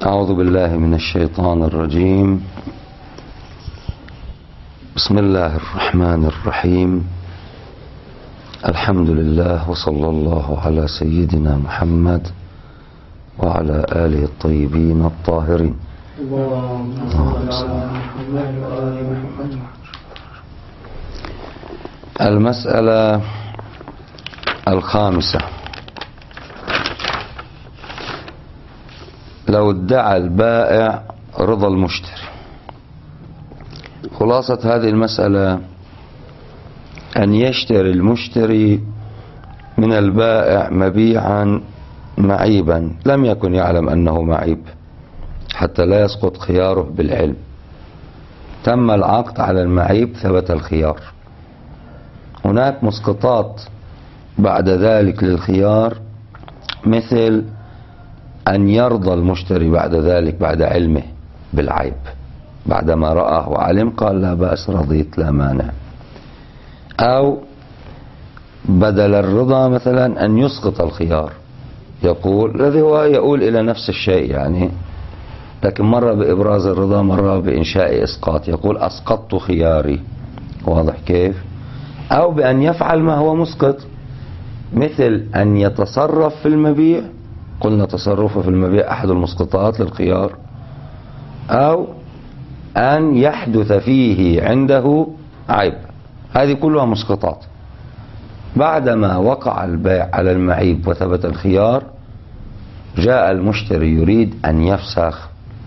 أعوذ بالله من الشيطان الرجيم. بسم الله الرحمن الرحيم. الحمد لله وصلى الله على سيدنا محمد وعلى آله الطيبين الطاهرين. المسألة الخامسة: لو ادعى البائع رضا المشتري. خلاصة هذه المسألة أن يشتري المشتري من البائع مبيعا معيبا لم يكن يعلم أنه معيب حتى لا يسقط خياره بالعلم. تم العقد على المعيب، ثبت الخيار. هناك مسقطات بعد ذلك للخيار، مثل أن يرضى المشتري بعد ذلك بعد علمه بالعيب، بعدما رآه وعلم قال لا بأس، رضيت لا مانع. أو بدل الرضا مثلا أن يسقط الخيار، يقول الذي هو يقول إلى نفس الشيء يعني، لكن مرة بإبراز الرضا مرة بإنشاء إسقاط، يقول أسقطت خياري. واضح كيف؟ أو بأن يفعل ما هو مسقط، مثل أن يتصرف في المبيع، قلنا تصرفه في المبيع أحد المسقطات للخيار، أو أن يحدث فيه عنده عيب. هذه كلها مسقطات. بعدما وقع البيع على المعيب وثبت الخيار، جاء المشتري يريد أن يفسخ.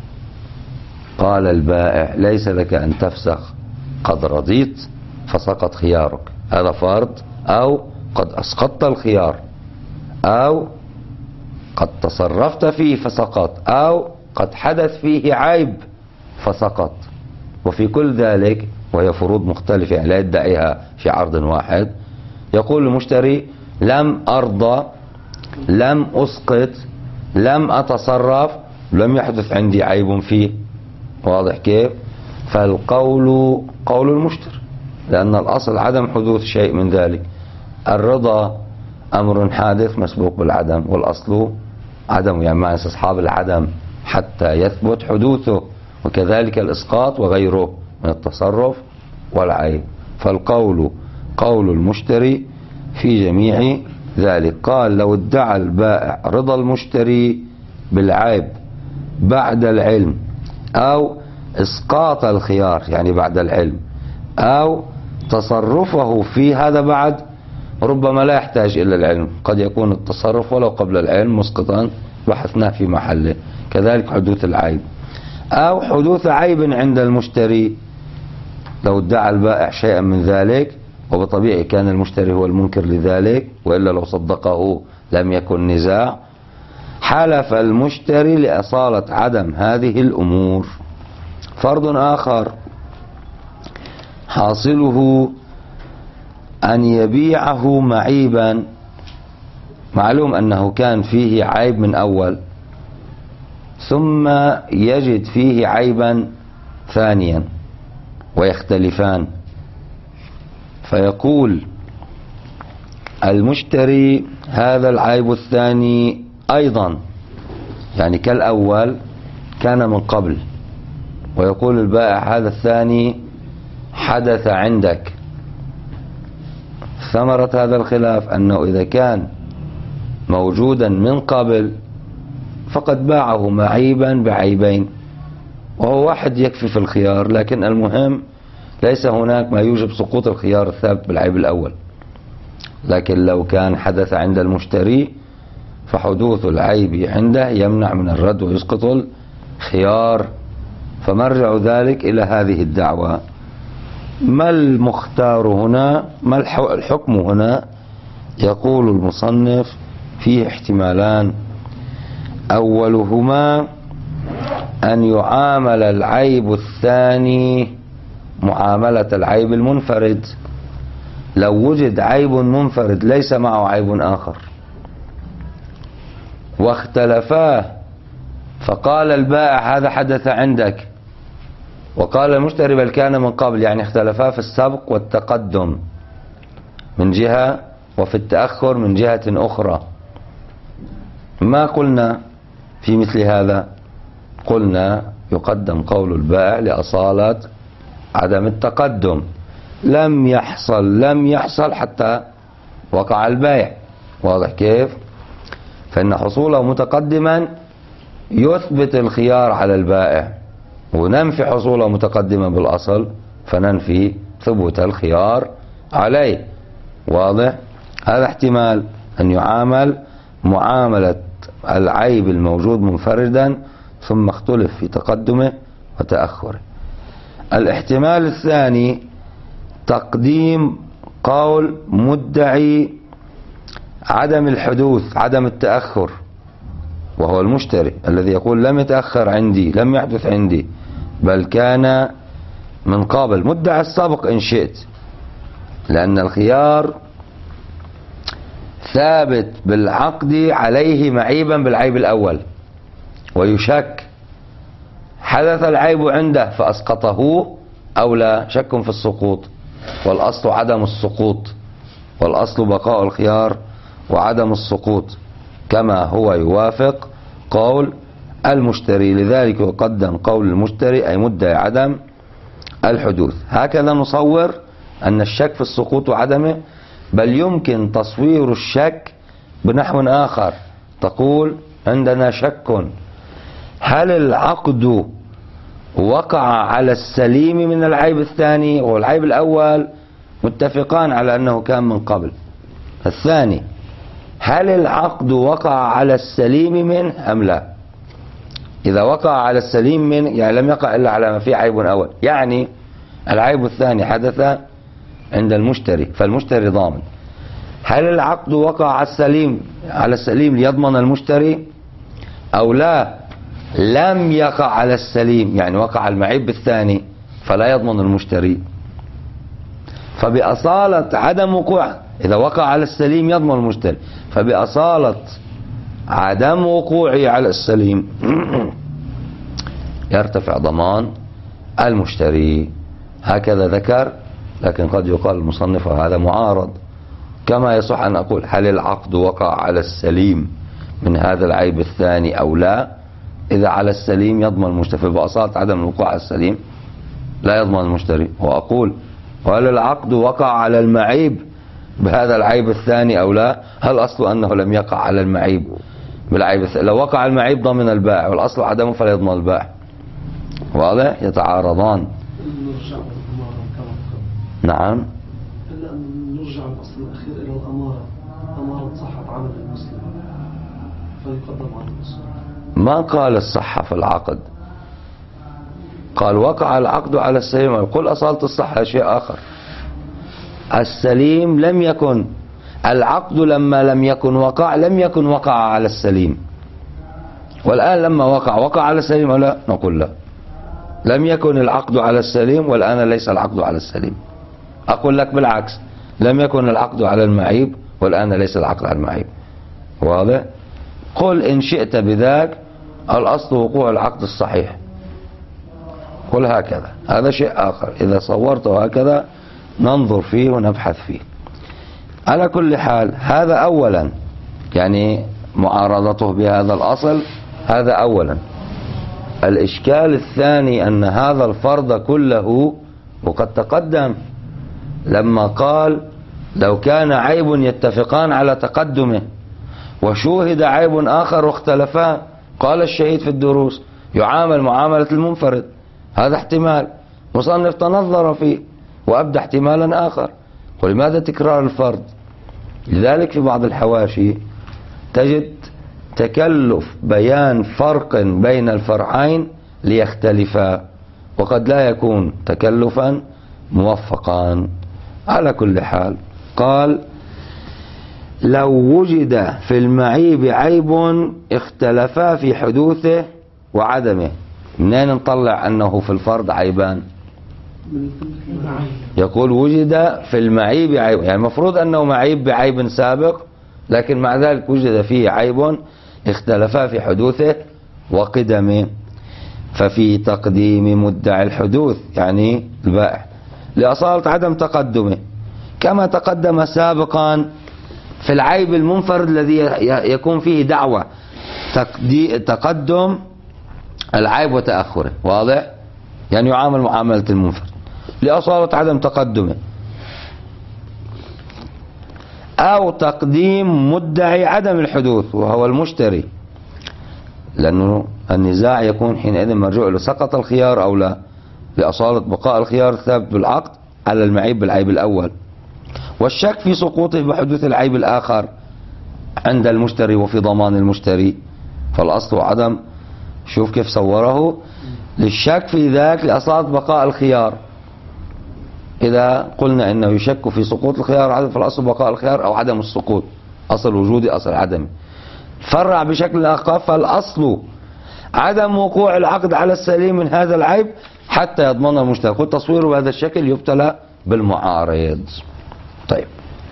قال البائع ليس لك أن تفسخ، قد رضيت فسقط خيارك. هذا فرض، أو قد أسقطت الخيار، أو قد تصرفت فيه فسقط، أو قد حدث فيه عيب فسقط. وفي كل ذلك، وهي فروض مختلفة لا يدعيها في عرض واحد، يقول المشتري لم أرضى، لم أسقط، لم أتصرف، لم يحدث عندي عيب فيه. واضح كيف؟ فالقول قول المشتري، لأن الأصل عدم حدوث شيء من ذلك. الرضا أمر حادث مسبوق بالعدم، والأصل عدم، يعني معنى استصحاب العدم حتى يثبت حدوثه، وكذلك الإسقاط وغيره من التصرف والعيب. فالقول قول المشتري في جميع ذلك. قال لو ادعى البائع رضا المشتري بالعيب بعد العلم، أو إسقاط الخيار يعني بعد العلم، أو تصرفه في هذا بعد، ربما لا يحتاج إلى العلم، قد يكون التصرف ولو قبل العلم مسقطا بحثناه في محله، كذلك حدوث العيب، أو حدوث عيب عند المشتري. لو ادعى البائع شيئا من ذلك، وبطبيعي كان المشتري هو المنكر لذلك، وإلا لو صدقه لم يكن نزاع، حلف المشتري لأصالة عدم هذه الأمور. فرض آخر حاصله أن يبيعه معيبا، معلوم أنه كان فيه عيب من أول، ثم يجد فيه عيبا ثانيا ويختلفان، فيقول المشتري هذا العيب الثاني أيضا يعني كالأول كان من قبل، ويقول البائع هذا الثاني حدث عندك. ثمرة هذا الخلاف أنه إذا كان موجودا من قبل فقد باعه معيبا بعيبين، وهو واحد يكفي في الخيار، لكن المهم ليس هناك ما يوجب سقوط الخيار الثابت بالعيب الأول. لكن لو كان حدث عند المشتري فحدوث العيب عنده يمنع من الرد ويسقط الخيار. فمرجع ذلك إلى هذه الدعوة. ما المختار هنا؟ ما الحكم هنا؟ يقول المصنف فيه احتمالان: أولهما أن يعامل العيب الثاني معاملة العيب المنفرد. لو وجد عيب منفرد ليس معه عيب آخر واختلفاه، فقال البائع هذا حدث عندك، وقال المشتري بل كان من قبل، يعني اختلفا في السبق والتقدم من جهة، وفي التأخر من جهة أخرى. ما قلنا في مثل هذا؟ قلنا يقدم قول البائع لأصالة عدم التقدم. لم يحصل حتى وقع البيع. واضح كيف؟ فإن حصوله متقدما يثبت الخيار على البائع، وننفي حصوله متقدما بالأصل فننفي ثبوت الخيار عليه. واضح؟ هذا احتمال أن يعامل معاملة العيب الموجود منفردا ثم اختلف في تقدمه وتأخره. الاحتمال الثاني تقديم قول مدعي عدم الحدوث، عدم التأخر، وهو المشتري الذي يقول لم يتأخر عندي، لم يحدث عندي، بل كان من قبل، مدعي السبق إن شئت، لأن الخيار ثابت بالعقد عليه معيبا بالعيب الأول، ويشك حدث العيب عنده فأسقطه أو لا، شك في السقوط، والأصل عدم السقوط، والأصل بقاء الخيار وعدم السقوط كما هو يوافق قول المشتري. لذلك يقدم قول المشتري أي مدعي عدم الحدوث. هكذا نصور أن الشك في السقوط وعدمه، بل يمكن تصوير الشك بنحو آخر. تقول عندنا شك هل العقد وقع على السليم من العيب الثاني، والعيب الأول متفقان على أنه كان من قبل. الثاني هل العقد وقع على السليم منه أم لا؟ إذا وقع على السليم منه يعني لم يقع إلا على ما فيه عيب أول، يعني العيب الثاني حدث عند المشتري فالمشتري ضامن. هل العقد وقع على السليم ليضمن المشتري أو لا؟ لم يقع على السليم يعني وقع المعيب الثاني فلا يضمن المشتري. فبأصالة عدم وقوع، إذا وقع على السليم يضمن المشتري، فبأصالة عدم وقوعه على السليم يرتفع ضمان المشتري. هكذا ذكر، لكن قد يقال المصنف هذا معارض. كما يصح أن أقول هل العقد وقع على السليم من هذا العيب الثاني أو لا؟ إذا على السليم يضمن المشتري، فبأصالة عدم الوقوع على السليم لا يضمن المشتري. وأقول وهل العقد وقع على المعيب بهذا العيب الثاني أو لا؟ هل أصل أنه لم يقع على المعيب بالعيب الثاني؟ لو وقع المعيب ضمن البائع، والأصل عدمه فلا يضمن البائع. واضح؟ يتعارضان. نعم. إلا أن نرجع الأصل الأخير إلى الأمارة، أمارة صحة عمل المسلم فيقدم على الأصل. ما قال الصحة في العقد، قال وقع العقد على السليم. يقول أصالة الصحة شيء آخر. السليم لم يكن، العقد لما لم يكن وقع على السليم، والآن لما وقع على السليم أو لا؟ نقول لا، لم يكن العقد على السليم والآن ليس العقد على السليم. أقول لك بالعكس، لم يكن العقد على المعيب والآن ليس العقد على المعيب. واضح؟ قل إن شئت بذاك الأصل وقوع العقد الصحيح، قل هكذا. هذا شيء آخر، إذا صورته هكذا ننظر فيه ونبحث فيه. على كل حال هذا أولا، يعني معارضته بهذا الأصل، هذا أولا. الإشكال الثاني أن هذا الفرض كله وقد تقدم لما قال لو كان عيب يتفقان على تقدمه وشوهد عيب آخر واختلفا، قال الشهيد في الدروس يعامل معاملة المنفرد. هذا احتمال مصنف تنظر فيه وأبدى احتمالا آخر. ولماذا تكرار الفرض؟ لذلك في بعض الحواشي تجد تكلف بيان فرق بين الفرعين ليختلفا، وقد لا يكون تكلفا موفقا. على كل حال قال لو وجد في المعيب عيب اختلفا في حدوثه وعدمه. منين نطلع أنه في الفرض عيبان؟ يقول وجد في المعيب عيب، يعني المفروض أنه معيب بعيب سابق، لكن مع ذلك وجد فيه عيب اختلفا في حدوثه وقدمه، ففي تقديم مدعي الحدوث يعني البائع لأصالة عدم تقدمه، كما تقدم سابقا في العيب المنفرد الذي يكون فيه دعوة تقدم العيب وتأخره، واضح؟ يعني يعامل معاملة المنفرد لأصالة عدم تقدمه، أو تقديم مدعي عدم الحدوث وهو المشتري، لأنه النزاع يكون حينئذ مرجوع له سقط الخيار أو لا، لأصالة بقاء الخيار الثابت بالعقد على المعيب بالعيب الأول، والشك في سقوطه بحدوث العيب الآخر عند المشتري وفي ضمان المشتري. فالأصل عدم، شوف كيف صوره، للشك في ذاك لأصالة بقاء الخيار. إذا قلنا إنه يشك في سقوط الخيار فالأصل بقاء الخيار أو عدم السقوط، أصل وجودي أصل عدمي. فرع بشكل آخر، فالأصل عدم وقوع العقد على السليم من هذا العيب حتى يضمن المشتري. قلت تصويره بهذا الشكل يبتلى بالمعارض. طيب،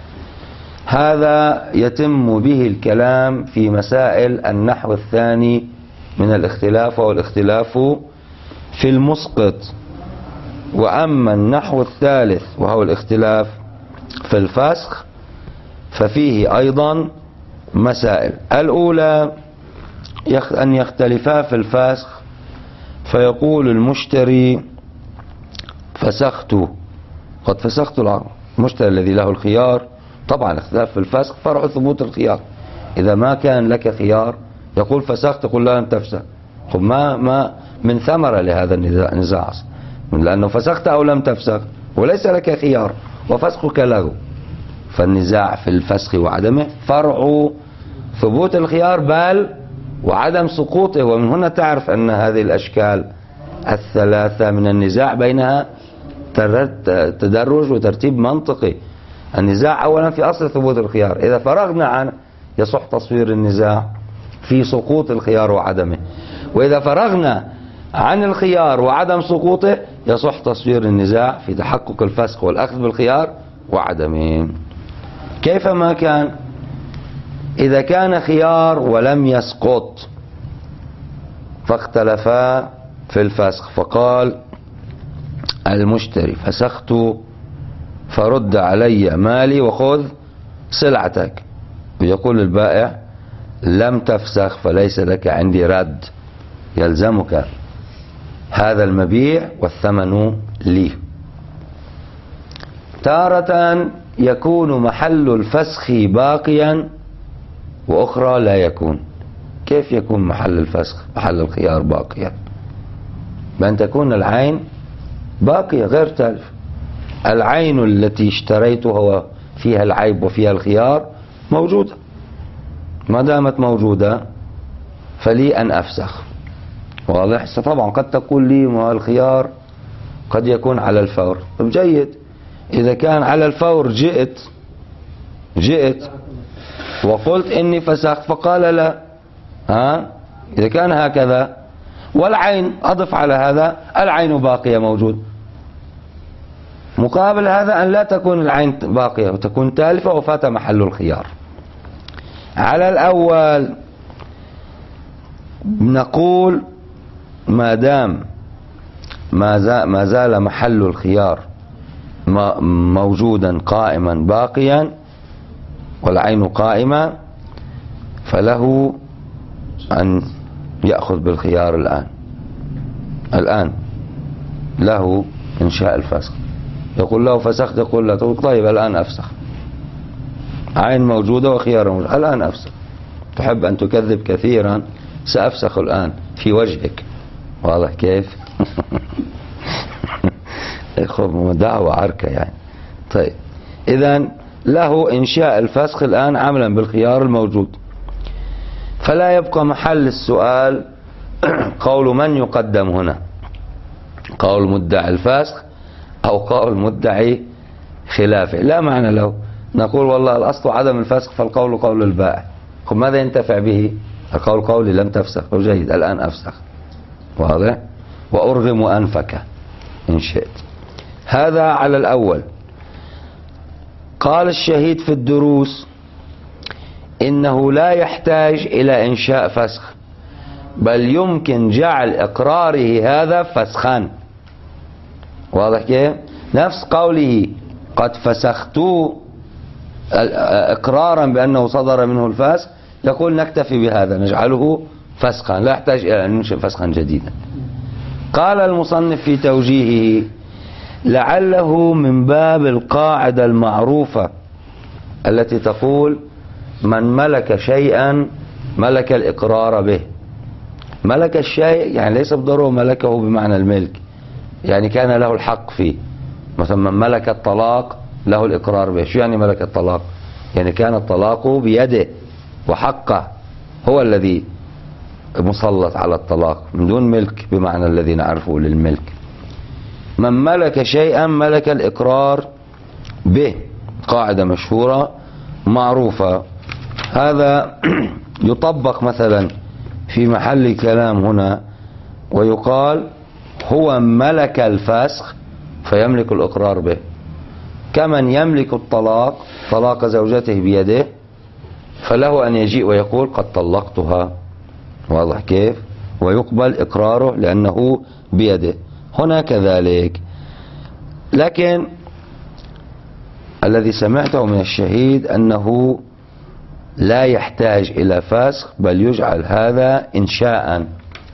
هذا يتم به الكلام في مسائل النحو الثاني من الاختلاف، وهو الاختلاف في المسقط. وأما النحو الثالث وهو الاختلاف في الفسخ ففيه أيضا مسائل. الأولى أن يختلفا في الفسخ، فيقول المشتري فسخت، قد فسخت العقد. المشتري الذي له الخيار، طبعا اختلاف في الفسخ فرع ثبوت الخيار. إذا ما كان لك خيار يقول فسخت، تقول لا لم تفسخ، ما من ثمرة لهذا النزاع، لأنه فسخت أو لم تفسخ وليس لك خيار وفسخك له. فالنزاع في الفسخ وعدمه فرع ثبوت الخيار بل وعدم سقوطه. ومن هنا تعرف أن هذه الأشكال الثلاثة من النزاع بينها تدرج وترتيب منطقي. النزاع أولا في أصل ثبوت الخيار، إذا فرغنا عنه يصح تصوير النزاع في سقوط الخيار وعدمه، وإذا فرغنا عن الخيار وعدم سقوطه يصح تصوير النزاع في تحقق الفسخ والأخذ بالخيار وعدمه. كيفما كان، إذا كان خيار ولم يسقط فاختلفا في الفسخ، فقال المشتري فسخت فرد علي مالي وخذ سلعتك، ويقول البائع لم تفسخ فليس لك عندي رد، يلزمك هذا المبيع والثمن لي. تارة يكون محل الفسخ باقيا وأخرى لا يكون. كيف يكون محل الفسخ محل الخيار باقيا؟ بأن تكون العين باقية غير تالف. العين التي اشتريتها فيها العيب وفيها الخيار موجودة، ما دامت موجودة فلي أن أفسخ. واضح؟ طبعا قد تقول لي ما الخيار قد يكون على الفور. طب جيد، إذا كان على الفور جئت وقلت إني فسخت فقال لا، إذا كان هكذا والعين أضف على هذا العين باقية موجود، مقابل هذا أن لا تكون العين باقية وتكون تالفة وفات محل الخيار. على الأول نقول ما دام ما زال محل الخيار موجودا قائما باقيا والعين قائمة فله أن يأخذ بالخيار الآن له إنشاء الفسخ. يقول له فسخت، يقول له طيب الآن أفسخ، عين موجودة وخيار موجود، الآن أفسخ. تحب أن تكذب كثيرا، سأفسخ الآن في وجهك. واضح كيف؟ دعوة عركة يعني. طيب، إذن له إنشاء الفسخ الآن عملا بالخيار الموجود، فلا يبقى محل السؤال قول من يقدم هنا، قول مدعي الفسخ أو قول مدعي خلافه، لا معنى له. نقول والله الأصل عدم الفسخ فالقول قول البائع، ماذا ينتفع به؟ القول قولي لم تفسخ، جيد الآن أفسخ. واضح؟ وأرغم أنفك إن شئت. هذا على الأول. قال الشهيد في الدروس إنه لا يحتاج إلى إنشاء فسخ، بل يمكن جعل إقراره هذا فسخان. واضح كيف؟ نفس قوله قد فسخت إقرارا بأنه صدر منه الفسخ، يقول نكتفي بهذا نجعله فسخا، لا يحتاج إلى أن ننشئ فسخا جديدا. قال المصنف في توجيهه: لعله من باب القاعدة المعروفة التي تقول: من ملك شيئا ملك الإقرار به. ملك الشيء يعني ليس بالضرورة ملكه بمعنى الملك، يعني كان له الحق فيه. مثلا من ملك الطلاق له الإقرار به. شو يعني ملك الطلاق؟ يعني كان الطلاق بيده وحقه، هو الذي مسلط على الطلاق من دون ملك بمعنى الذي نعرفه للملك. من ملك شيئا ملك الإقرار به، قاعدة مشهورة معروفة. هذا يطبق مثلا في محل الكلام هنا ويقال: هو ملك الفسخ فيملك الإقرار به، كمن يملك الطلاق، طلاق زوجته بيده، فله أن يجيء ويقول: قد طلقتها. واضح كيف؟ ويقبل إقراره لأنه بيده. هنا كذلك. لكن الذي سمعته من الشهيد أنه لا يحتاج إلى فسخ، بل يجعل هذا إنشاء،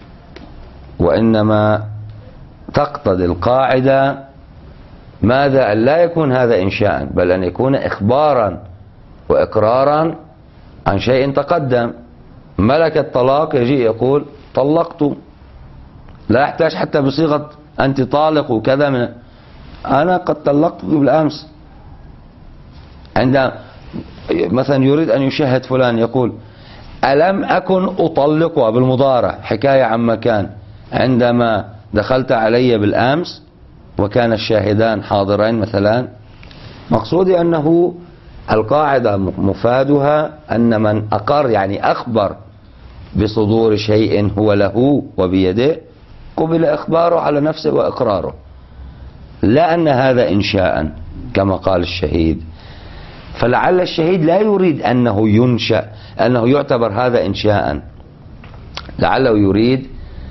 وإنما تقتضي القاعدة ماذا؟ أن لا يكون هذا إنشاء، بل أن يكون إخبارا وإقرارا عن شيء تقدم. ملك الطلاق يجي يقول: طلقت، لا يحتاج حتى بصيغة أنت طالق وكذا، من أنا قد طلقت بالأمس. عندما مثلا يريد أن يشهد فلان يقول: ألم أكن أطلقها، بالمضارع، حكاية عن مكان، عندما دخلت علي بالأمس وكان الشاهدان حاضرين مثلا. مقصودي أنه القاعدة مفادها أن من أقر يعني أخبر بصدور شيء هو له وبيده، قبل إخباره على نفسه وإقراره، لا أن هذا إنشاء كما قال الشهيد. فلعل الشهيد لا يريد أنه ينشأ، أنه يعتبر هذا إنشاء، لعله يريد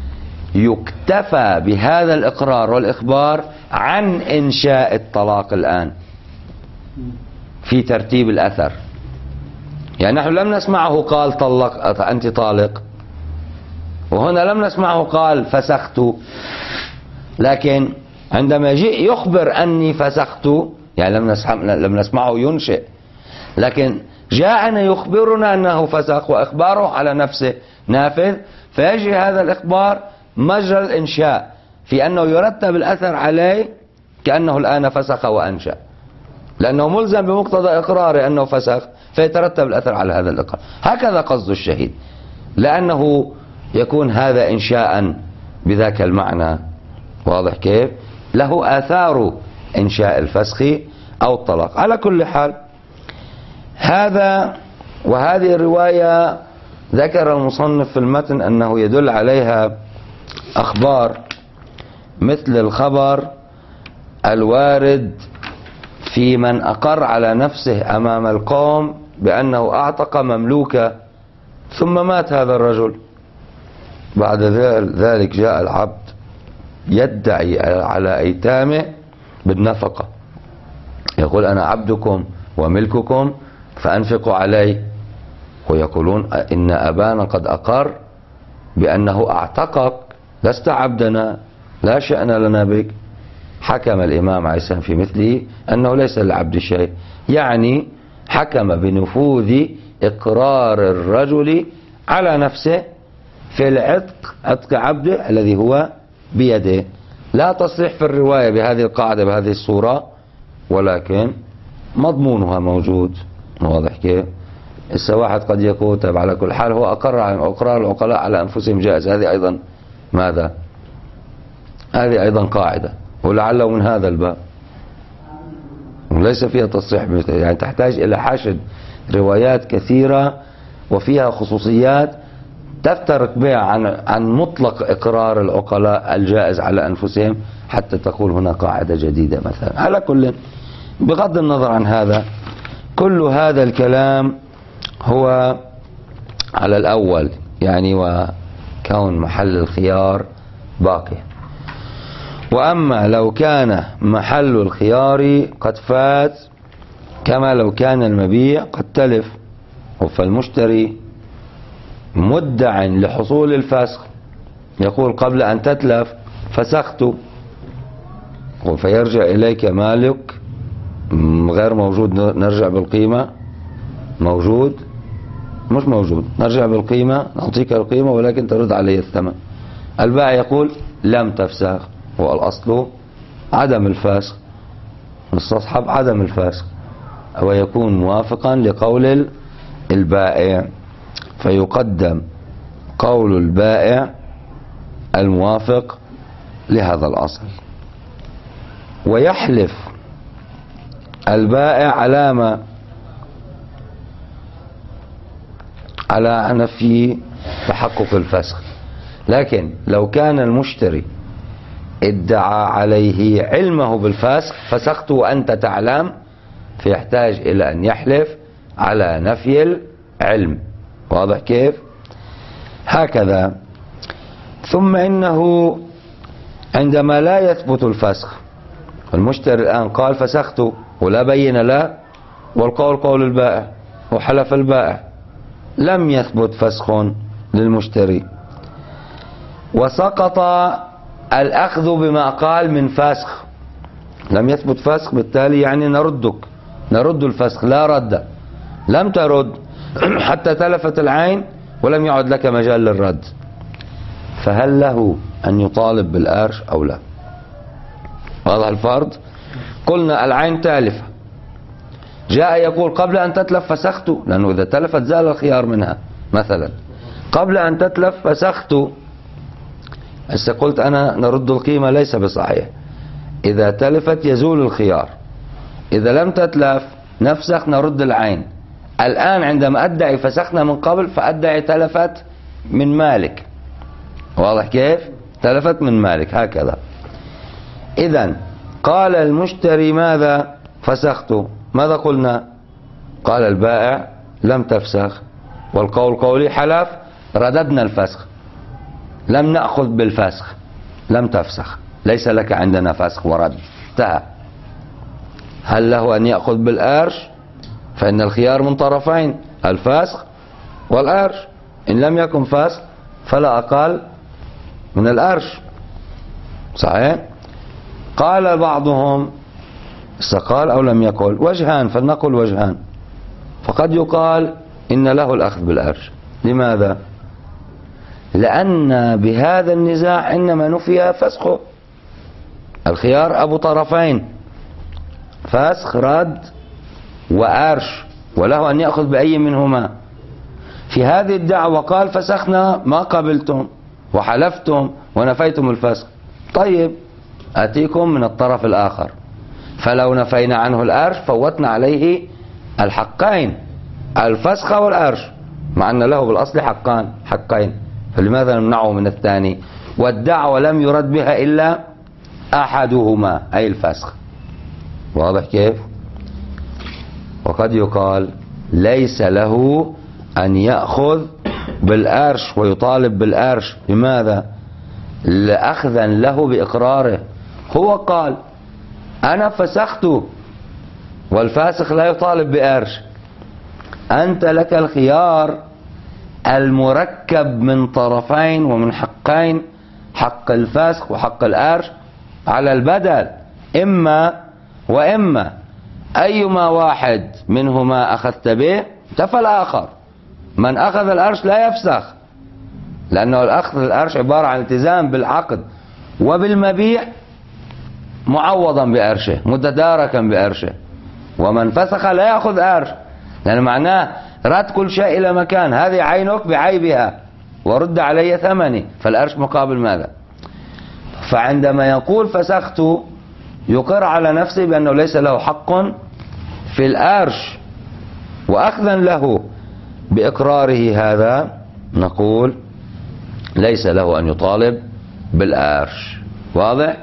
يكتفى بهذا الإقرار والإخبار عن إنشاء الطلاق الآن في ترتيب الأثر. يعني نحن لم نسمعه قال طلق أنت طالق، وهنا لم نسمعه قال فسخت، لكن عندما جاء يخبر أني فسخت، يعني لم نسمعه ينشئ، لكن جاءنا يخبرنا أنه فسخ وإخباره على نفسه نافذ، فيجري هذا الإخبار مجرى الإنشاء في أنه يرتب الأثر عليه كأنه الآن فسخ وأنشأ، لأنه ملزم بمقتضى إقراره أنه فسخ، فيترتب الأثر على هذا الإقرار. هكذا قصد الشهيد، لأنه يكون هذا إنشاء بذاك المعنى. واضح كيف؟ له آثار إنشاء الفسخ أو الطلاق. على كل حال، هذا وهذه الرواية ذكر المصنف في المتن أنه يدل عليها أخبار مثل الخبر الوارد في من أقر على نفسه أمام القوم بأنه أعتق مملوكا ثم مات هذا الرجل، بعد ذلك جاء العبد يدعي على أيتامه بالنفقة، يقول: أنا عبدكم وملككم فأنفقوا علي، ويقولون: إن أبانا قد أقر بأنه أعتقك، لست عبدنا، لا شأن لنا بك. حكم الإمام عليه السلام في مثله أنه ليس للعبد شيء، يعني حكم بنفوذ إقرار الرجل على نفسه في العتق، عتق عبده الذي هو بيده. لا تصريح في الرواية بهذه القاعدة بهذه الصورة، ولكن مضمونها موجود. واضح كيف؟ واحد قد يقول: طيب على كل حال هو أقرار العقلاء على أنفسهم جائز، هذه أيضا ماذا؟ هذه أيضا قاعدة، ولعله من هذا الباب، وليس فيها تصريح يعني تحتاج إلى حشد روايات كثيرة وفيها خصوصيات تفترق بها عن مطلق إقرار العقلاء الجائز على أنفسهم حتى تقول هنا قاعدة جديدة مثلا. على كل، بغض النظر عن هذا، كل هذا الكلام هو على الأول، يعني وكون محل الخيار باقي. وأما لو كان محل الخيار قد فات، كما لو كان المبيع قد تلف، فالمشتري مدع لحصول الفسخ يقول قبل أن تتلف فسخت، فيرجع إليك مالك غير موجود، نرجع بالقيمة، موجود مش موجود، نرجع بالقيمة، نعطيك القيمة ولكن ترد علي الثمن. البائع يقول لم تفسخ، والأصل عدم الفسخ، نستصحب عدم الفسخ، ويكون موافقا لقول البائع، فيقدم قول البائع الموافق لهذا الأصل. ويحلف البائع على نفي تحقق الفسخ، لكن لو كان المشتري ادعى عليه علمه بالفسخ، فسخت وأنت تعلم، فيحتاج إلى أن يحلف على نفي العلم. واضح كيف؟ هكذا. ثم إنه عندما لا يثبت الفسخ، المشتري الآن قال فسخت ولا بين له، والقول قول البائع وحلف البائع، لم يثبت فسخ للمشتري، وسقط الأخذ بما قال من فسخ، لم يثبت فسخ، بالتالي يعني نرد الفسخ، لا رد، لم ترد حتى تلفت العين ولم يعد لك مجال للرد، فهل له أن يطالب بالأرش أو لا؟ واضح الفرض؟ قلنا العين تالفة، جاء يقول قبل أن تتلف فسخت، لأنه إذا تلفت زال الخيار منها مثلا، قبل أن تتلف فسخت، هسه قلت أنا نرد القيمة ليس بصحيح، إذا تلفت يزول الخيار، إذا لم تتلف نفسخ نرد العين. الآن عندما أدعي فسخنا من قبل، فأدعي تلفت من مالك. واضح كيف؟ تلفت من مالك هكذا. إذن قال المشتري ماذا؟ فسخت. ماذا قلنا؟ قال البائع لم تفسخ، والقول قولي حلف، رددنا الفسخ، لم نأخذ بالفسخ، لم تفسخ، ليس لك عندنا فسخ ورد، انتهى. هل له أن يأخذ بالأرش؟ فإن الخيار من طرفين، الفسخ والأرش، إن لم يكن فسخ فلا أقل من الأرش، صحيح؟ قال بعضهم استقال أو لم يقل، وجهان، فلنقل وجهان. فقد يقال إن له الأخذ بالأرش. لماذا؟ لأن بهذا النزاع إنما نفي فسخه، الخيار أبو طرفين، فسخ رد وأرش، وله أن يأخذ بأي منهما. في هذه الدعوة قال فسخنا ما قبلتم وحلفتم ونفيتم الفسخ، طيب أتيكم من الطرف الآخر، فلو نفينا عنه الأرش فوتنا عليه الحقين، الفسخ والأرش، مع أن له بالأصل حقين، فلماذا نمنعه من الثاني؟ والدعوة لم يرد بها إلا أحدهما، أي الفسخ. واضح كيف؟ وقد يقال ليس له أن يأخذ بالأرش ويطالب بالأرش. لماذا؟ لأخذا له بإقراره، هو قال أنا فسخت، والفاسخ لا يطالب بأرش، أنت لك الخيار المركب من طرفين ومن حقين، حق الفسخ وحق الأرش على البدل، إما وإما، أيما واحد منهما أخذت به تفى الآخر. من أخذ الأرش لا يفسخ، لأنه الأخذ الأرش عبارة عن التزام بالعقد وبالمبيع معوضا بأرشه، متداركا بأرشه. ومن فسخ لا يأخذ أرش، لأن معناه رد كل شيء إلى مكان، هذه عينك بعيبها ورد علي ثمني، فالأرش مقابل ماذا؟ فعندما يقول فسخت يقر على نفسه بأنه ليس له حق في الأرش، وأخذا له بإقراره هذا نقول ليس له أن يطالب بالأرش. واضح؟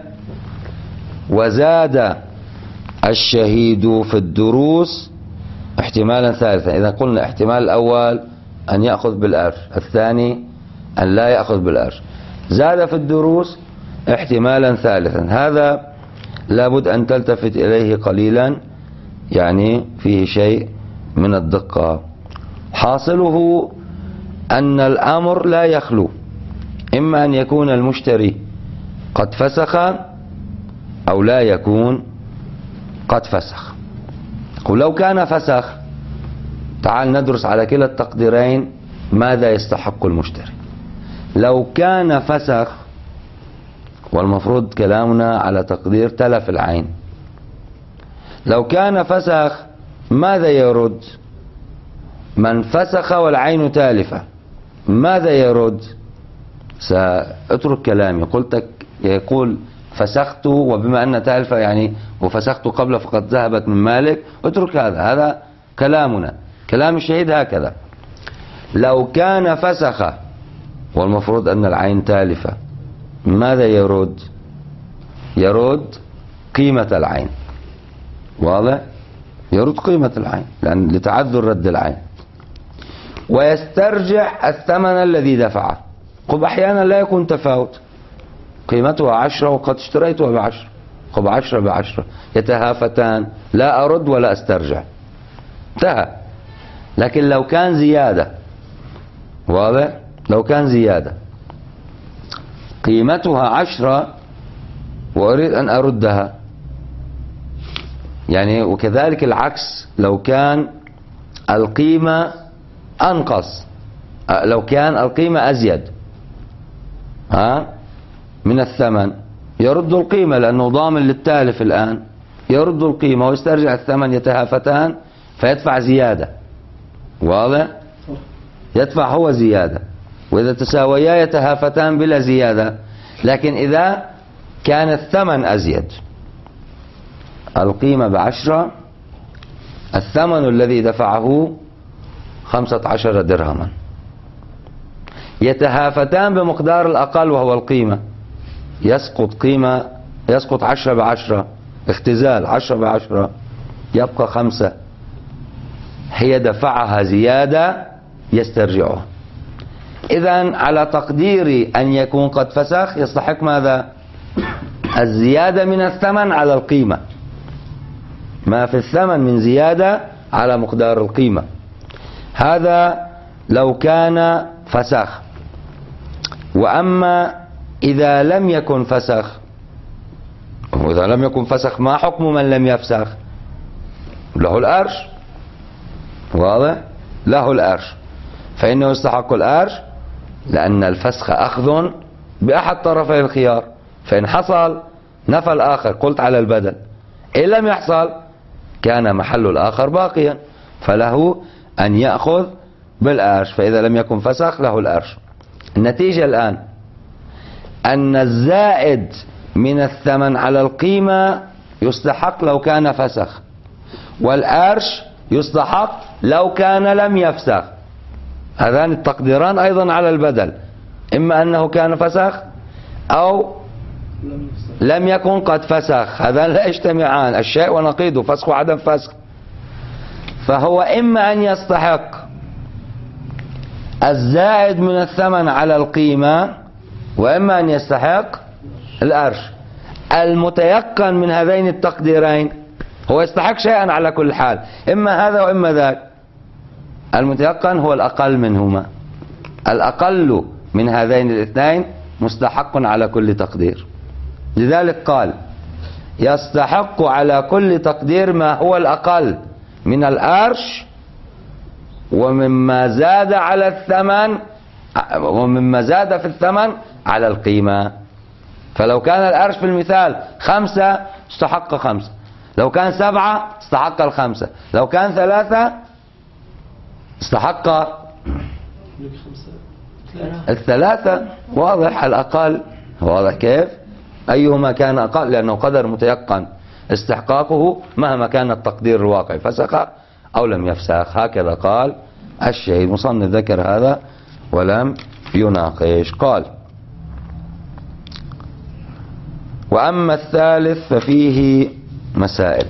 وزاد الشهيد في الدروس احتمالا ثالثا. إذا قلنا احتمال الأول أن يأخذ بالأرش، الثاني أن لا يأخذ بالأرش، زاد في الدروس احتمالا ثالثا. هذا لابد أن تلتفت إليه قليلا، يعني فيه شيء من الدقة. حاصله أن الأمر لا يخلو، إما أن يكون المشتري قد فسخ أو لا يكون قد فسخ. ولو كان فسخ، تعال ندرس على كلا التقديرين ماذا يستحق المشتري. لو كان فسخ، والمفروض كلامنا على تقدير تلف العين، لو كان فسخ ماذا يرد؟ من فسخ والعين تالفة ماذا يرد؟ سأترك كلامي، قلت يقول فسخت، وبما أن تالفة يعني وفسخت قبل فقد ذهبت من مالك، اترك هذا كلامنا، كلام الشهيد هكذا. لو كان فسخ والمفروض أن العين تالفة ماذا يرد؟ يرد قيمة العين، واضح؟ يرد قيمة العين لأن لتعذر رد العين، ويسترجع الثمن الذي دفعه. قب أحيانا لا يكون تفاوت، قيمتها 10 وقد اشتريتها ب10، قب 10 ب10 يتهافتان، لا أرد ولا أسترجع، انتهى. لكن لو كان زيادة، واضح؟ لو كان زيادة قيمتها 10 وأريد أن أردها، يعني وكذلك العكس، لو كان القيمة أنقص، لو كان القيمة أزيد من الثمن، يرد القيمة لأنه ضامن للتالف الآن، يرد القيمة ويسترجع الثمن، يتهافتان فيدفع زيادة، واضح؟ يدفع هو زيادة، وإذا تساويا يتهافتان بلا زيادة. لكن إذا كان الثمن أزيد، القيمة ب10، الثمن الذي دفعه 15 درهما، يتهافتان بمقدار الأقل وهو القيمة، يسقط 10 ب10، اختزال 10 ب10، يبقى 5، هي دفعها زيادة يسترجعها. إذن على تقدير أن يكون قد فسخ يستحق ماذا؟ الزيادة من الثمن على القيمة، ما في الثمن من زيادة على مقدار القيمة. هذا لو كان فسخ. وأما إذا لم يكن فسخ، وإذا لم يكن فسخ ما حكم من لم يفسخ؟ له الأرش، واضح؟ له الأرش، فإنه يستحق الأرش لأن الفسخ أخذ بأحد طرفي الخيار، فإن حصل نفى الآخر، قلت على البدل، إن لم يحصل كان محل الآخر باقيا، فله أن يأخذ بالأرش، فإذا لم يكن فسخ له الأرش. النتيجة الآن أن الزائد من الثمن على القيمة يستحق لو كان فسخ، والأرش يستحق لو كان لم يفسخ. هذان التقديران أيضا على البدل، إما أنه كان فسخ أو لم يكن قد فسخ، هذان لا يجتمعان، الشيء ونقيضه، فسخ وعدم فسخ. فهو إما أن يستحق الزائد من الثمن على القيمة، وإما أن يستحق الأرش. المتيقن من هذين التقديرين هو يستحق شيئا على كل حال، إما هذا وإما ذاك. المتيقن هو الأقل منهما، الأقل من هذين الاثنين مستحق على كل تقدير. لذلك قال يستحق على كل تقدير ما هو الأقل من الأرش ومما زاد على الثمن، ومما زاد في الثمن على القيمة. فلو كان الأرش في المثال 5 استحق 5، لو كان 7 استحق 5، لو كان 3 استحق 3. واضح؟ الأقل، واضح كيف؟ أيهما كان أقل، لأنه قدر متيقن استحقاقه مهما كان التقدير الواقع، فسخ أو لم يفسخ. هكذا قال الشهيد. مصنف ذكر هذا ولم يناقش. قال وأما الثالث ففيه مسائل.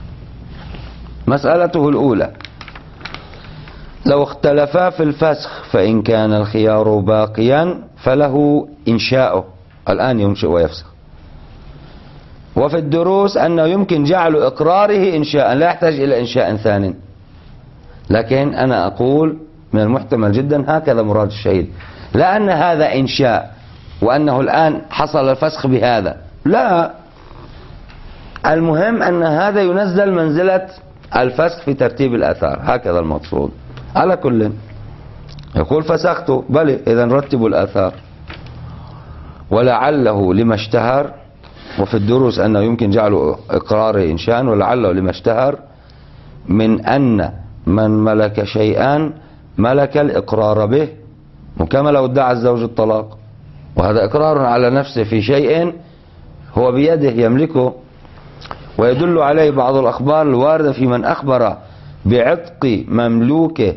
مسألته الأولى: لو اختلفا في الفسخ فإن كان الخيار باقيا فله إنشاؤه، الآن ينشئ ويفسخ. وفي الدروس أنه يمكن جعل إقراره إنشاء، لا يحتاج إلى إنشاء ثاني. لكن أنا أقول من المحتمل جدا هكذا مراد الشهيد، لا أن هذا إنشاء وأنه الآن حصل الفسخ بهذا، لا، المهم أن هذا ينزل منزلة الفسخ في ترتيب الآثار، هكذا المقصود. على كل يقول فسخت، بل إذا رتبوا الآثار. ولعله لما اشتهر، وفي الدروس أنه يمكن جعل إقراره إنشاء، ولعله لما اشتهر من أن من ملك شيئا ملك الإقرار به، وكما لو ادعى الزوج الطلاق، وهذا إقرار على نفسه في شيء هو بيده يملكه. ويدل عليه بعض الأخبار الواردة في من أخبر بعتق مملوكه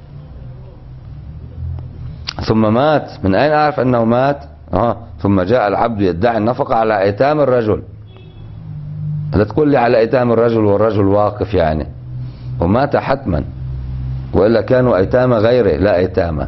ثم مات. من أين أعرف أنه مات؟ ثم جاء العبد يدعي النفقة على أيتام الرجل. لا تقول لي على أيتام الرجل والرجل واقف يعني، ومات حتما، وإلا كانوا أيتام غيره لا أيتامه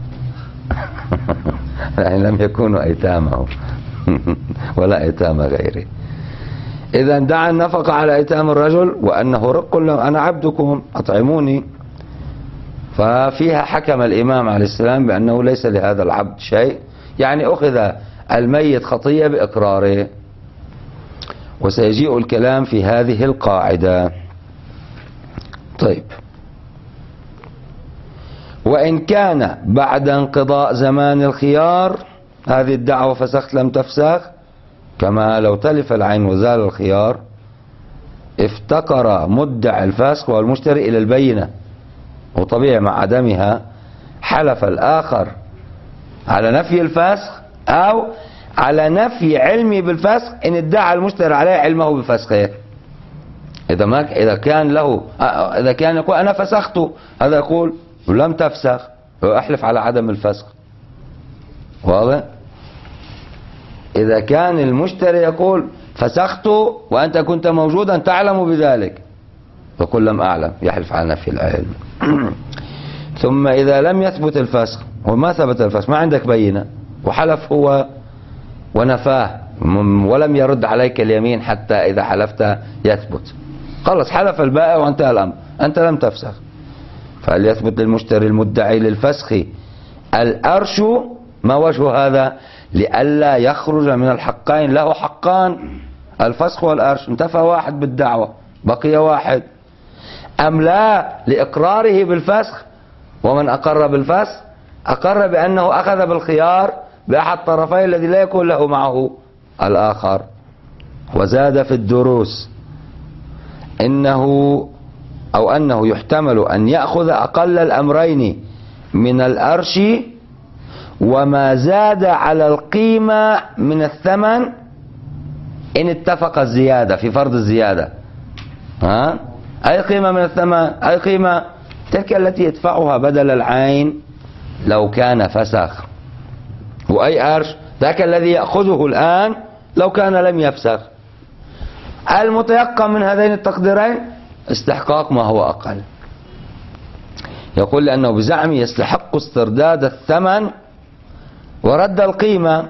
يعني لم يكونوا أيتامه ولا أيتام غيره. إذا دعا النفقة على أيتام الرجل وأنه رق له، أنا عبدكم أطعموني. ففيها حكم الإمام عليه السلام بأنه ليس لهذا العبد شيء، يعني أخذ الميت خطية بإقراره. وسيجيء الكلام في هذه القاعدة. طيب، وإن كان بعد انقضاء زمان الخيار، هذه الدعوة فسخت لم تفسخ، كما لو تلف العين وزال الخيار، افتقر مدعي الفسخ والمشتري إلى البينة، وطبيعي مع عدمها حلف الآخر على نفي الفسخ أو على نفي علمي بالفسخ إن ادعى المشتري عليه علمه بفسخه. إذا كان يقول أنا فسخته، هذا يقول لم تفسخ، أحلف على عدم الفسخ. واضح؟ إذا كان المشتري يقول فسخت وأنت كنت موجودا تعلم بذلك، يقول لم أعلم، يحلف على نفي العلم. ثم إذا لم يثبت الفسخ، وما ثبت الفسخ، ما عندك بينة، وحلف هو ونفاه ولم يرد عليك اليمين حتى إذا حلفت يثبت، خلص حلف البائع وانتهى الأمر، أنت لم تفسخ. فليثبت للمشتري المدعي للفسخ الأرش. ما وجه هذا؟ لئلا يخرج من الحقين، له حقان، الفسخ والأرش، انتفى واحد بالدعوة بقي واحد، أم لا لإقراره بالفسخ. ومن أقر بالفسخ أقر بأنه أخذ بالخيار بأحد طرفين الذي لا يكون له معه الآخر. وزاد في الدروس أنه يحتمل أن يأخذ أقل الأمرين من الأرش وما زاد على القيمة من الثمن إن اتفق الزيادة في فرض الزيادة. أي قيمة من الثمن؟ أي قيمة تلك التي يدفعها بدل العين لو كان فسخ، وأي أرش ذاك الذي يأخذه الآن لو كان لم يفسخ. المتيقن من هذين التقديرين استحقاق ما هو أقل. يقول لأنه بزعمه يستحق استرداد الثمن ورد القيمة.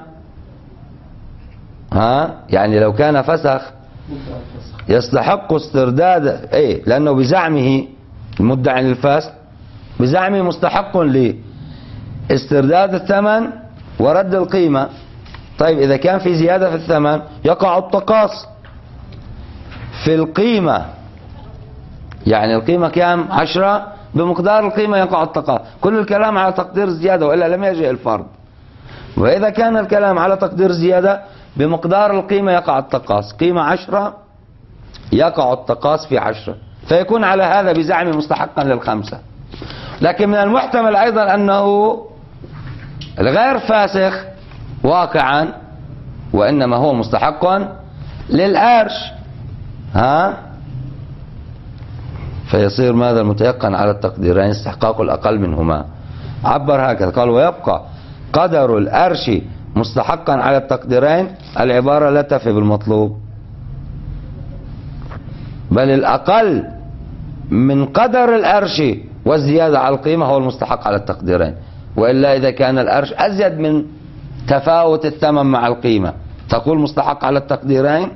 يعني لو كان فسخ يستحق استرداد، لأنه بزعمه المدعي للفسخ بزعمه مستحق لاسترداد الثمن ورد القيمة. طيب إذا كان في زيادة في الثمن يقع التقاص في القيمة، يعني القيمة كام؟ 10، بمقدار القيمة يقع التقاص. كل الكلام على تقدير الزيادة وإلا لم يجئ الفرض. وإذا كان الكلام على تقدير زيادة بمقدار القيمة يقع التقاص، قيمة 10 يقع التقاص في 10، فيكون على هذا بزعم مستحقا لل5. لكن من المحتمل أيضا أنه الغير فاسخ واقعا وإنما هو مستحق للأرش. فيصير ماذا المتيقن على التقديرين؟ استحقاق الأقل منهما. عبر هكذا قال ويبقى قدر الأرش مستحقا على التقديرين. العبارة لا تفي بالمطلوب، بل الأقل من قدر الأرش والزيادة على القيمة هو المستحق على التقديرين. وإلا إذا كان الأرش أزيد من تفاوت الثمن مع القيمة تقول مستحق على التقديرين،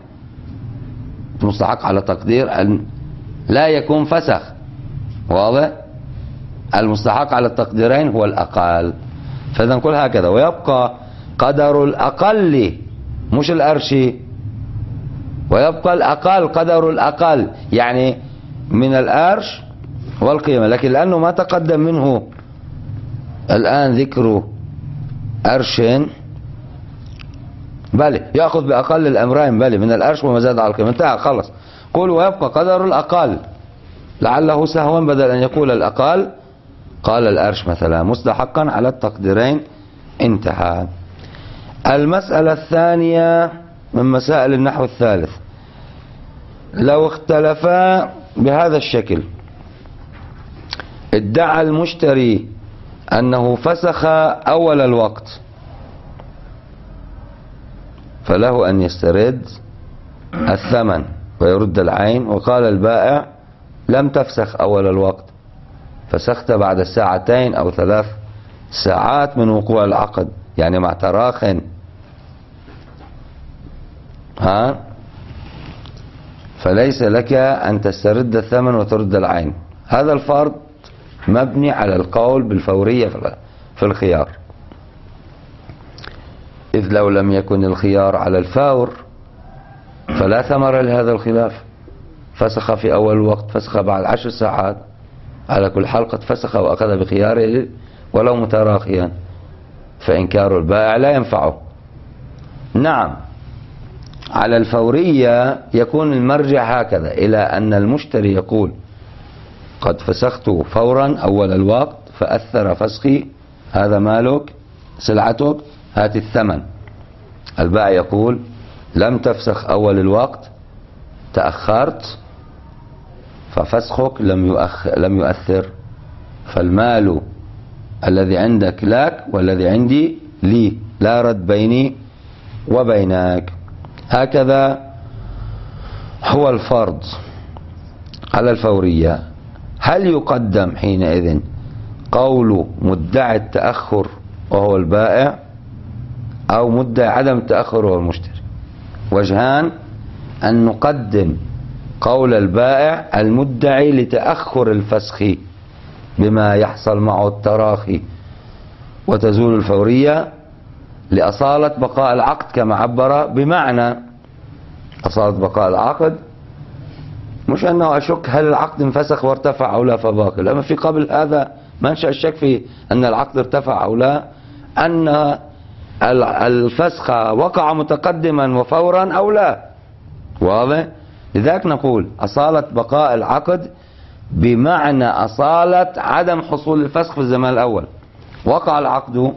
مستحق على تقدير أن لا يكون فسخ. واضح؟ المستحق على التقديرين هو الأقل. فإذا نقول هكذا: ويبقى قدر الأقل، مش الأرشي، ويبقى الأقل قدر الأقل، يعني من الأرش والقيمة. لكن لأنه ما تقدم منه الآن ذكر أرش، بل يأخذ بأقل الأمرين، بل من الأرش وما زاد على القيمة، انتهى خلص. قول ويبقى قدر الأقل، لعله سهوا بدل أن يقول الأقل قال الأرش مثلا مستحقا على التقديرين، انتهى. المسألة الثانية من مسائل النحو الثالث: لو اختلفا بهذا الشكل، ادعى المشتري أنه فسخ أول الوقت، فله أن يسترد الثمن ويرد العين، وقال البائع لم تفسخ أول الوقت، فسخت بعد 2 أو 3 ساعات من وقوع العقد، يعني مع تراخٍ. فليس لك أن تسترد الثمن وترد العين. هذا الفرض مبني على القول بالفورية في الخيار، إذ لو لم يكن الخيار على الفور فلا ثمر لهذا الخلاف. فسخ في أول الوقت، فسخ بعد 10 ساعات، على كل حال قد فسخ وأخذ بخياره ولو متراخيا، فإنكار البائع لا ينفعه. نعم، على الفورية يكون المرجع هكذا، إلى أن المشتري يقول قد فسخت فورا أول الوقت فأثر فسخي، هذا مالك سلعتك هات الثمن. البائع يقول لم تفسخ أول الوقت، تأخرت، ففسخك لم يؤثر، فالمال الذي عندك لك والذي عندي لي، لا رد بيني وبينك. هكذا هو الفرض على الفورية. هل يقدم حينئذ قول مدعي التأخر وهو البائع، أو مدعي عدم التأخر وهو المشتري؟ وجهان: أن نقدم قول البائع المدعي لتأخر الفسخ بما يحصل معه التراخي وتزول الفورية، لأصالة بقاء العقد كما عبر، بمعنى أصالة بقاء العقد مش أنه أشك هل العقد انفسخ وارتفع أو لا فباقي، لما في قبل هذا منشأ الشك في أن العقد ارتفع أو لا، أن الفسخ وقع متقدما وفورا أو لا. واضح؟ لذلك نقول أصالة بقاء العقد بمعنى أصالة عدم حصول الفسخ في الزمان الأول. وقع العقد،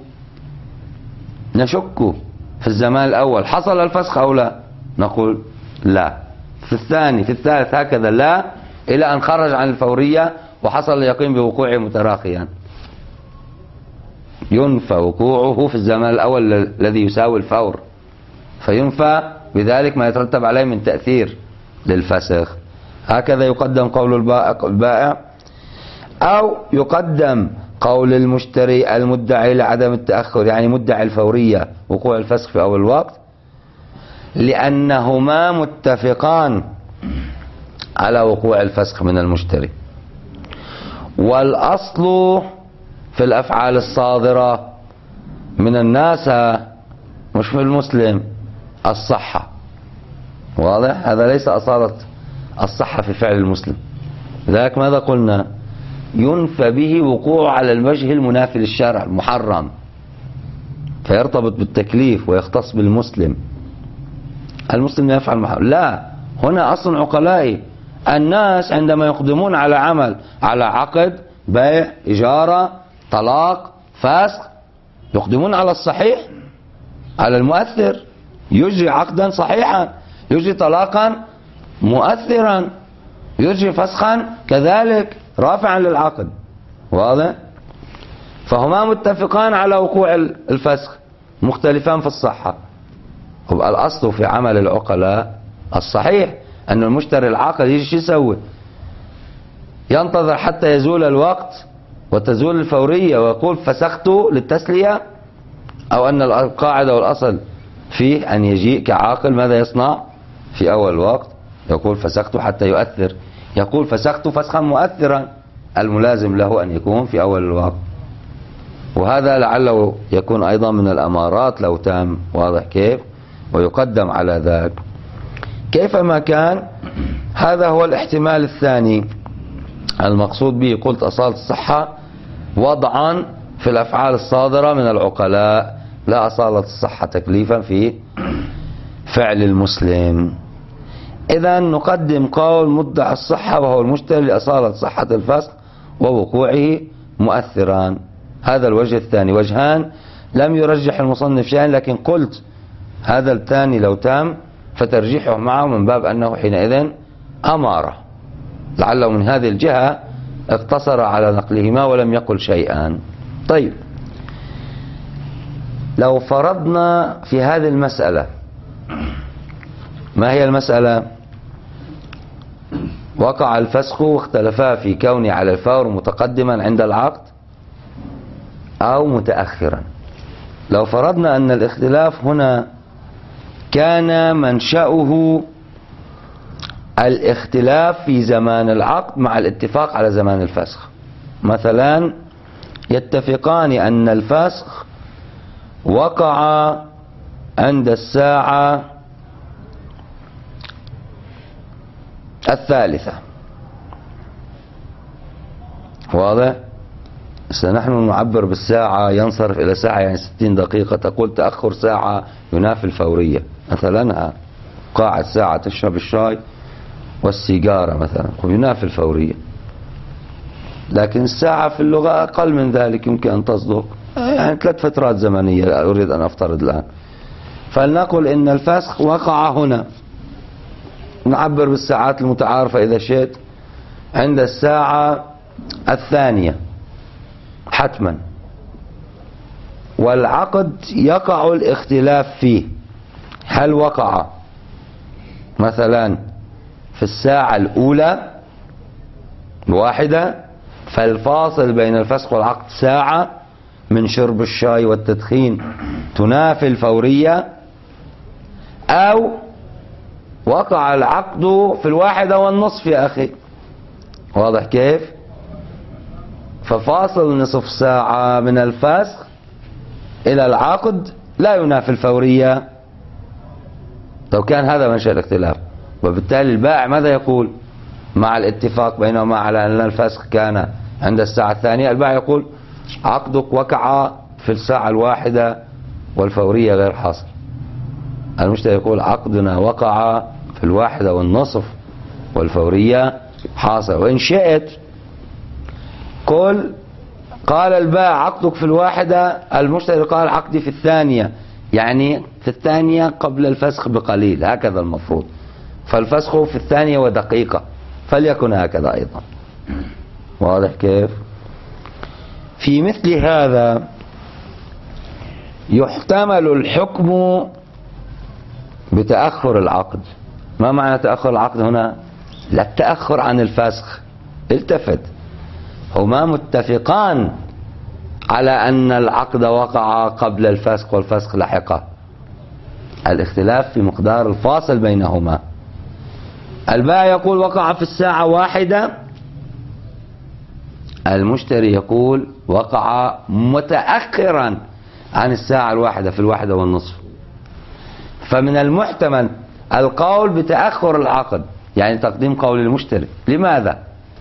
نشك في الزمان الأول حصل الفسخ أو لا، نقول لا. في الثاني، في الثالث، هكذا لا، إلى أن خرج عن الفورية وحصل اليقين بوقوعه متراخيا، ينفى وقوعه في الزمان الأول الذي يساوي الفور، فينفى بذلك ما يترتب عليه من تأثير للفسخ. هكذا يقدم قول البائع، أو يقدم قول المشتري المدعي لعدم التأخر، يعني مدعي الفورية وقوع الفسخ في أول الوقت، لأنهما متفقان على وقوع الفسخ من المشتري. والأصل في الأفعال الصادرة من الناس مش في المسلم الصحة. واضح؟ هذا ليس أصالة الصحة في فعل المسلم. لذلك ماذا قلنا؟ ينفى به وقوع على الوجه المنافي للشرع المحرم، فيرتبط بالتكليف ويختص بالمسلم. المسلم يفعل محرم، لا، هنا أصل عقلائي. الناس عندما يقدمون على عمل، على عقد بيع، إجارة، طلاق، فسخ، يقدمون على الصحيح، على المؤثر، يجري عقدا صحيحا، يجري طلاقا مؤثرا، يجري فسخا كذلك رافعا للعقد. واضح؟ فهما متفقان على وقوع الفسخ، مختلفان في الصحة. يبقى الأصل في عمل العقلاء الصحيح أن المشتري العاقل يجي شو يسوي؟ ينتظر حتى يزول الوقت وتزول الفورية ويقول فسخت للتسلية، أو أن القاعدة والأصل فيه أن يجيء كعاقل ماذا يصنع في أول الوقت؟ يقول فسخت حتى يؤثر، يقول فسخت فسخا مؤثرا، الملازم له أن يكون في أول الوقت، وهذا لعله يكون أيضا من الأمارات لو تام. واضح كيف؟ ويقدم على ذاك. كيفما كان، هذا هو الاحتمال الثاني المقصود به. قلت أصالة الصحة وضعا في الأفعال الصادرة من العقلاء، لا أصالة الصحة تكليفا في فعل المسلم. إذا نقدم قول مدعي الصحة وهو المشتري لأصالة صحة الفسق ووقوعه مؤثران. هذا الوجه الثاني. وجهان لم يرجح المصنف شيئا، لكن قلت هذا الثاني لو تام فترجيحه معه من باب أنه حينئذ أمارة، لعله من هذه الجهة اقتصر على نقلهما ولم يقل شيئا. طيب، لو فرضنا في هذه المسألة، ما هي المسألة؟ وقع الفسخ واختلفا في كونه على الفور متقدما عند العقد أو متأخرا. لو فرضنا أن الاختلاف هنا كان منشأه الاختلاف في زمان العقد مع الاتفاق على زمان الفسخ، مثلا يتفقان أن الفسخ وقع عند الساعة 3. واضح؟ نحن نعبر بالساعة، ينصرف إلى ساعة يعني 60 دقيقة، تقول تأخر ساعة ينافي الفورية. مثلا قاعد ساعة تشرب الشاي والسيجارة مثلا ينافي الفورية، لكن الساعة في اللغة أقل من ذلك، يمكن أن تصدق يعني 3 فترات زمنية، لا أريد أن أفترض الآن. فلنقل إن الفسخ وقع هنا، نعبر بالساعات المتعارفة إذا شئت، عند الساعة 2 حتما، والعقد يقع الاختلاف فيه. هل وقع مثلا في الساعة الأولى 1 فالفاصل بين الفسخ والعقد ساعة من شرب الشاي والتدخين تنافي الفورية، أو وقع العقد في 1:30 يا أخي؟ واضح كيف؟ ففاصل نصف ساعة من الفسخ إلى العقد لا ينافي الفورية لو كان هذا منشأ الاختلاف. وبالتالي البائع ماذا يقول مع الاتفاق بينهما على أن الفسخ كان عند الساعة 2؟ البائع يقول عقدك وقع في الساعة 1 والفورية غير حاصل. المشتري يقول عقدنا وقع في 1:30 والفورية حاصل. وإن شئت قال البائع عقدك في 1، المشتري قال عقدي في 2، يعني في 2 قبل الفسخ بقليل، هكذا المفروض. فالفسخ في 2 ودقيقة، فليكن هكذا أيضا. واضح كيف؟ في مثل هذا يحتمل الحكم بتأخر العقد. ما معنى تأخر العقد هنا؟ لا التأخر عن الفسخ. التفت، هما متفقان على أن العقد وقع قبل الفسخ والفسخ لاحقا، الاختلاف في مقدار الفاصل بينهما. البائع يقول وقع في الساعة 1، المشتري يقول وقع متأخرا عن الساعة 1 في 1:30. فمن المحتمل القول بتأخر العقد، يعني تقديم قول المشتري. لماذا؟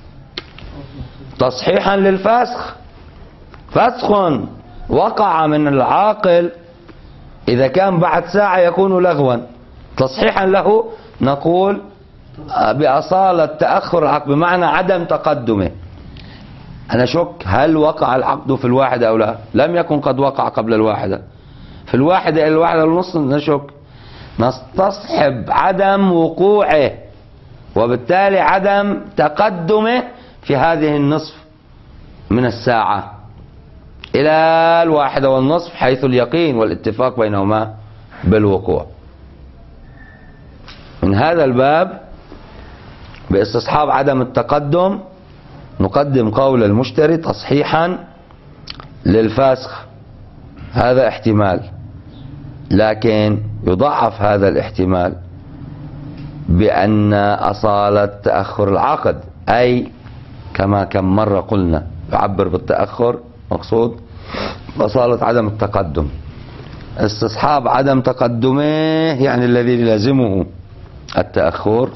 تصحيحا للفسخ. فسخ وقع من العاقل إذا كان بعد ساعة يكون لغوا، تصحيحا له نقول بأصالة تأخر العقد بمعنى عدم تقدمه. أنا شك هل وقع العقد في 1 أو لا؟ لم يكن قد وقع قبل 1. في 1 إلى 1:30 نشك، نستصحب عدم وقوعه وبالتالي عدم تقدمه في هذه النصف من الساعة إلى 1:30 حيث اليقين والاتفاق بينهما بالوقوع. من هذا الباب باستصحاب عدم التقدم نقدم قول المشتري تصحيحا للفسخ. هذا احتمال، لكن يضعف هذا الاحتمال بأن أصالة تأخر العقد، أي كما كم مرة قلنا يعبر بالتأخر مقصود أصالة عدم التقدم. استصحاب عدم تقدمه يعني الذي يلازمه التأخر.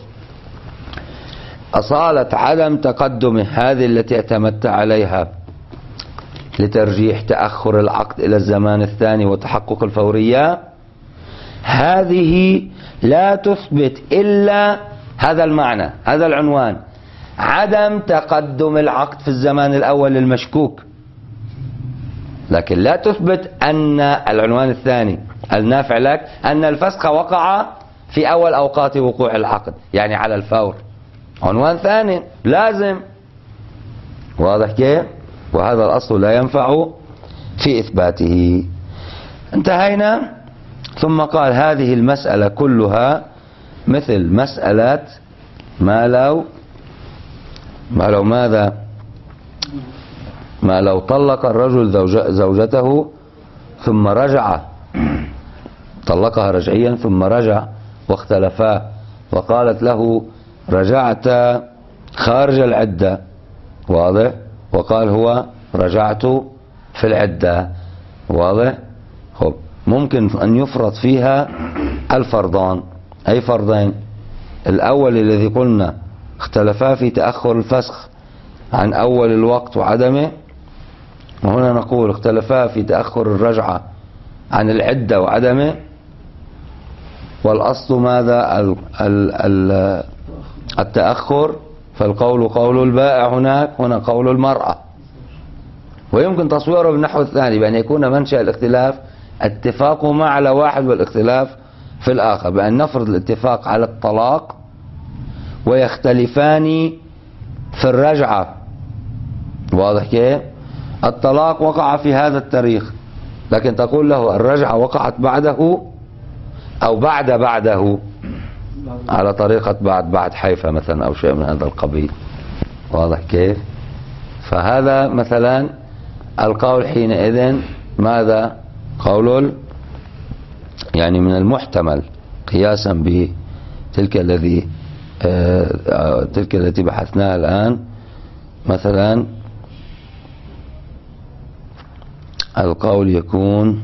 أصالة عدم تقدمه هذه التي اعتمدت عليها لترجيح تأخر العقد إلى الزمان الثاني وتحقق الفورية، هذه لا تثبت إلا هذا المعنى، هذا العنوان: عدم تقدم العقد في الزمان الأول للمشكوك، لكن لا تثبت أن العنوان الثاني النافع لك أن الفسخ وقع في أول أوقات وقوع العقد، يعني على الفور. عنوان ثاني لازم. واضح كيف؟ وهذا الأصل لا ينفع في إثباته. انتهينا. ثم قال: هذه المسألة كلها مثل مسألة ما لو طلق الرجل زوجته ثم رجع، طلقها رجعيا ثم رجع واختلفا، وقالت له: رجعت خارج العدة. واضح؟ وقال هو: رجعت في العدة. واضح؟ خب، ممكن أن يفرض فيها الفرضان. أي فرضين؟ الأول الذي قلنا اختلفا في تأخر الفسخ عن أول الوقت وعدمه، وهنا نقول اختلفا في تأخر الرجعة عن العدة وعدمه. والأصل ماذا؟ التأخر، فالقول قول البائع هنا قول المرأة. ويمكن تصويره بالنحو الثاني بأن يكون منشأ الاختلاف اتفاقهما على واحد والاختلاف في الآخر، بأن نفرض الاتفاق على الطلاق ويختلفان في الرجعة. واضح كيف؟ الطلاق وقع في هذا التاريخ، لكن تقول له الرجعة وقعت بعده أو بعده، على طريقة بعد حيفا مثلا أو شيء من هذا القبيل. واضح كيف؟ فهذا مثلا القول حينئذ ماذا؟ قول يعني من المحتمل قياسا بتلك التي بحثناها الآن. مثلا القول يكون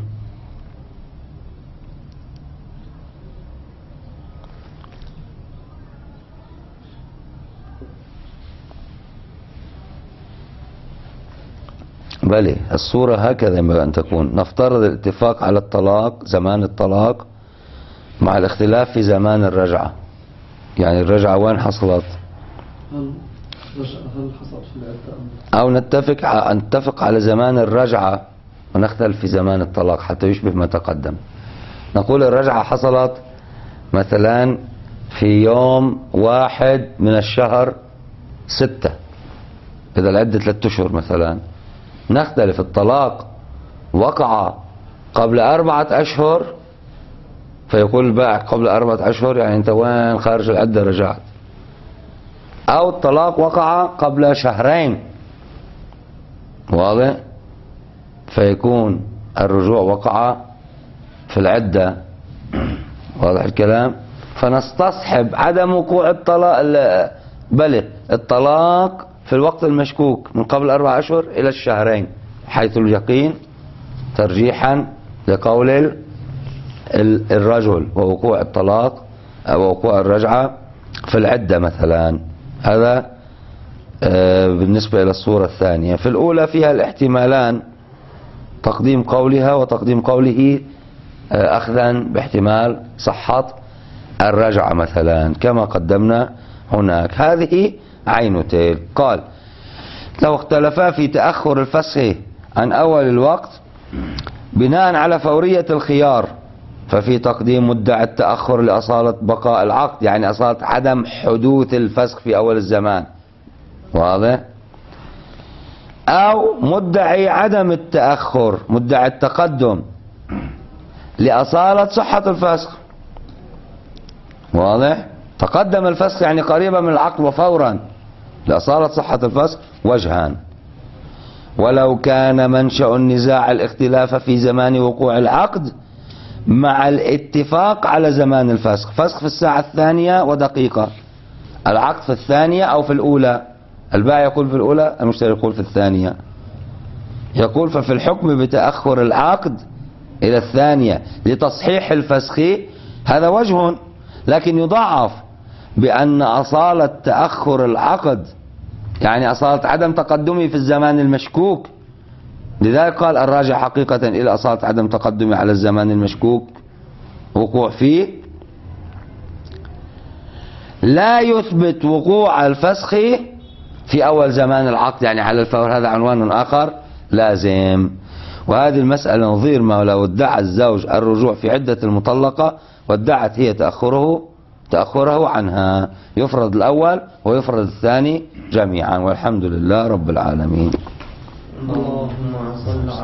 بلى الصورة هكذا ينبغي أن تكون. نفترض الاتفاق على الطلاق، زمان الطلاق، مع الاختلاف في زمان الرجعة. يعني الرجعة وين حصلت؟ هل حصلت في العدة أو نتفق على زمان الرجعة ونختلف في زمان الطلاق حتى يشبه ما تقدم. نقول الرجعة حصلت مثلا في يوم 1 من الشهر 6، إذا العدة 3 أشهر مثلا. نختلف الطلاق وقع قبل 4 أشهر، فيقول البائع قبل 4 أشهر يعني أنت وين خارج العدة رجعت. أو الطلاق وقع قبل 2 شهر. واضح؟ فيكون الرجوع وقع في العدة. واضح الكلام؟ فنستصحب عدم وقوع الطلاق الطلاق في الوقت المشكوك من قبل 4 أشهر إلى 2 شهر حيث اليقين، ترجيحا لقول الرجل ووقوع الطلاق أو وقوع الرجعة في العدة مثلا. هذا بالنسبة إلى الصورة الثانية. في الأولى فيها الاحتمالان، تقديم قولها وتقديم قوله، أخذا باحتمال صحة الرجعة مثلا كما قدمنا هناك. هذه عين تيل. قال: لو اختلفا في تأخر الفسخ عن أول الوقت بناء على فورية الخيار، ففي تقديم مدعي التأخر لأصالة بقاء العقد، يعني أصالة عدم حدوث الفسخ في أول الزمان. واضح؟ أو مدعي عدم التأخر، مدعي التقدم لأصالة صحة الفسخ. واضح؟ تقدم الفسخ يعني قريبا من العقد وفورا، لأصالة صحة الفسخ وجهان. ولو كان منشأ النزاع الاختلاف في زمان وقوع العقد مع الاتفاق على زمان الفسخ، فسخ في الساعة 2 ودقيقة، العقد في 2 أو في الأولى البائع يقول في الأولى، المشتري يقول في الثانية. يقول ففي الحكم بتأخر العقد إلى الثانية لتصحيح الفسخ هذا وجه، لكن يضعف بأن أصالة تأخر العقد يعني أصالة عدم تقدمه في الزمان المشكوك، لذلك قال الراجع حقيقة إلى أصالة عدم تقدمه على الزمان المشكوك وقوع فيه لا يثبت وقوع الفسخ في أول زمان العقد يعني على الفور. هذا عنوان آخر لازم. وهذه المسألة نظير ما لو ادعى الزوج الرجوع في عدة المطلقة وادعت هي تأخره عنها، يفرض الأول ويفرض الثاني جميعا، والحمد لله رب العالمين. اللهم صل على